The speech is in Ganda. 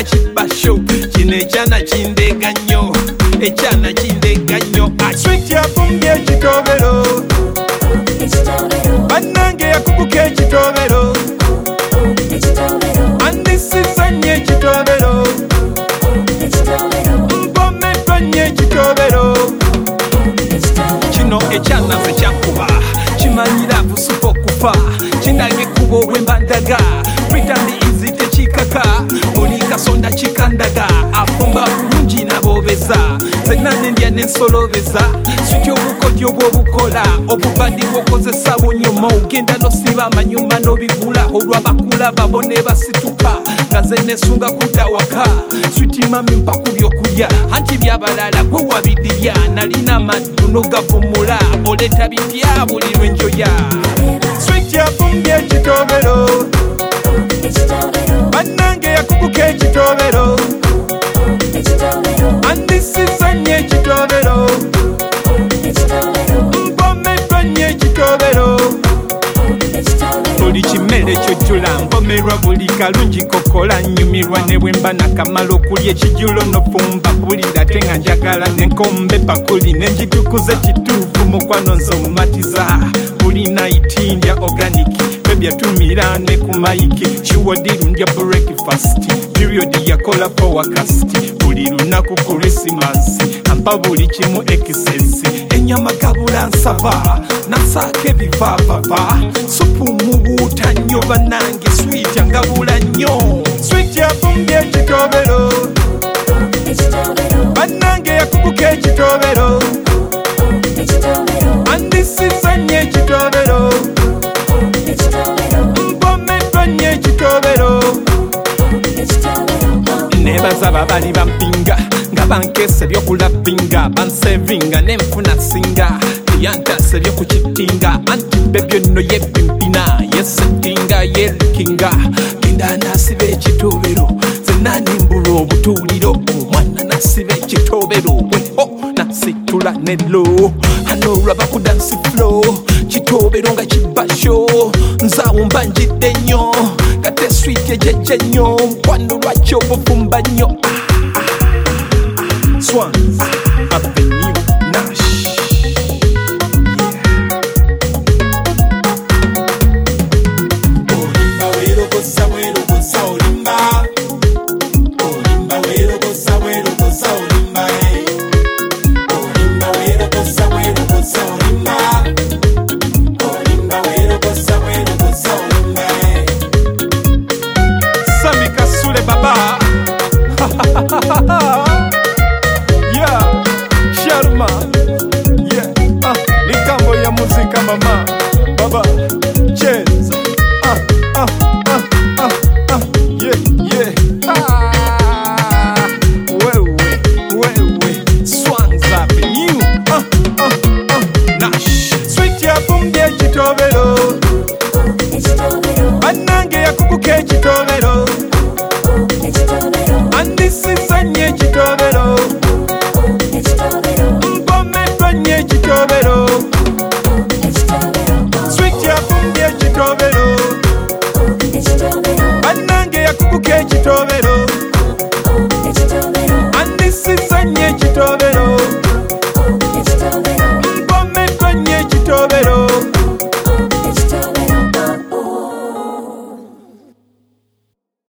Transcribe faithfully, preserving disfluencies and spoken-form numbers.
nga kibasho kino ekyana kindega nnyo ekyana kindega nnyo Sweet yafumbye ekitobero bannange yakubuka ekitobero andisiza nnyo ekitobero mpomeddwa nnyo ekitobero kino ekyana nze kyakuba kimanyira busuka okufa kinage kuba obwembandaga pretandi izi tekikaka buli kasonda kikandaga afumba bulungi nabobeza zenna nendya nensolobeza Sweet obukodyo bwobukola obubadi bwokozesa bunyuma ogenda nosiba amanyuma nobigula olwabakula babone basituka nga nze nesunga kudda waka Sweet mami mpa ku byokulya anti byabalala gwe wabidirya nalina maddu nogavumula oleeta bipya buli lwenjoya Sweet yafumbye ekitobero bannange yakubuka ekitobero andisiza nnyo ekitobero mpomeddwa nnyo ekitobero buli kimere kyojjula mpomerwa buli kalungi kokola nnyumirwa ne bwe mba nakamala okulya ekijulo nofumba bulira te nga njagala nenkombe bakuli nenjitukuza ekituufu mukwano nze omumatiza buli naiti ndya oganiki bebyatumira ne ku mayiki kiwodiru ndya breakfast periodi yakola powakasti buli lunaku krisimasi ampa buli kimu ekisesi enyama gabula nsaba nasaako ebivaavava supu mubuuta nnyo bannange Sweet angabula nnyo Sweet yafumbye ekitobero bannange yakubuka ekitobero andisiza nnyo ekitobero mpomeddwa nnyo ekitobero nebaza babali bampinga nga bankesa ebyokulabinga bansevinga nenfuna singa eyantasa ebyokukitinga anti bebyo nno yebimpina yesetinga yerikinga genda nasiba ekitobero zenna nimbula obutuuliro omwana nasiba ekitobero weho nasitula nelo hano olwaba ku dansi flow kitobero nga kibasho nzaawo mbanjidde nnyo kate Sweet ejejje nnyo mukwano lwaki obufumba nnyo Swans Avenue Nash Olimba werogosa werogosa olimba Olimba werogosa werogosa olimba Olimba werogosa werogosa olimba Olimba werogosa werogosa olimba Sami Kasule baba Yeah, Sharma. Yeah, ah, likambo ya muzika mama. Baba, cheza. Ah, ah, ah, ah, ah. Yeah, yeah. Ah, wewe, wewe. Swans Avenue. Ah, ah, ah. Nash. Sweet yafumbye ekitobero bannange yakubuka ekitobero